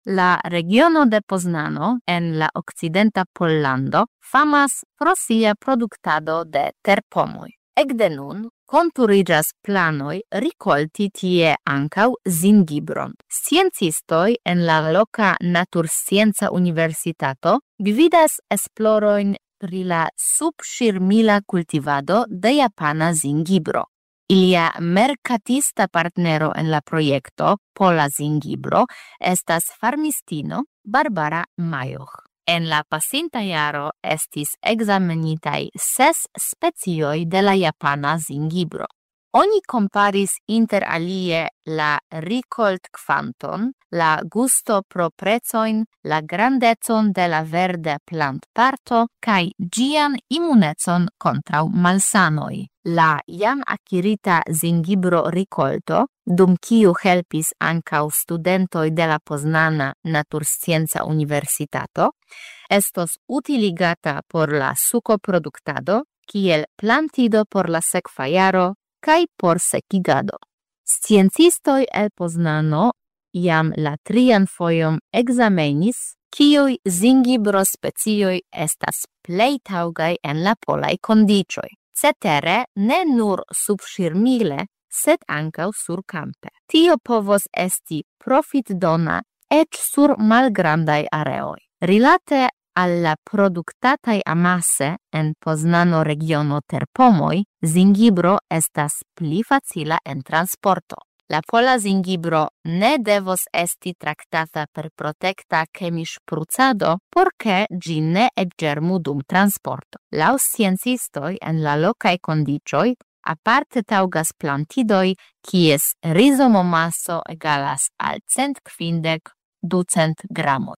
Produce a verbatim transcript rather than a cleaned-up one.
La regiono de Poznano en la okcidenta Pollando famas pro sia produktado de terpomoj. Ekde nun konturiĝas planoj rikolti tie ankaŭ zingibron. Sciencistoj en la loka naturscienca universitato gvidas esplorojn pri la subŝirmila kultivado de japana zingibro. Ilia merkatista partnero en la projekto Pola Zingibro estas farmistino Barbara Majoch. En la pasinta jaro estis ekzamenitaj ses specioj de la japana zingibro. Oni comparis inter alie la ricolt kvanton, la gusto pro precojn, la grandecon de la verde plantparto kaj ĝian imunecon kontraŭ malsanoj. La jam akirita zingibro rikolto, dum kiu helpis ankaŭ studentoj de la Poznana Naturscienca Universitato, estos utiligata por la sukoproduktado, kiel plantido por la sekva jaro kaj por sekigado. Sciencistoj el Poznano jam la trian fojon ekzamenis, kiuj zingibro specioj estas plej taŭgaj en la polaj kondiĉoj. Cetere ne nur subŝirmile, sed ankaŭ surkampe. Tio povos esti profitdona eĉ sur malgrandaj areoj. Rilate al la produktataj amase en Poznano regiono terpomoj, zingibro estas pli facila en transporto. La pola zingibro ne devos esti traktata per protekta kemiŝprucado, por ke ĝi ne ekĝermu dum transporto. Laŭ sciencistoj en la lokaj kondiĉoj aparte taŭgas plantidoj, kies rizomomaso egalas al cent kvindek ducent gramoj.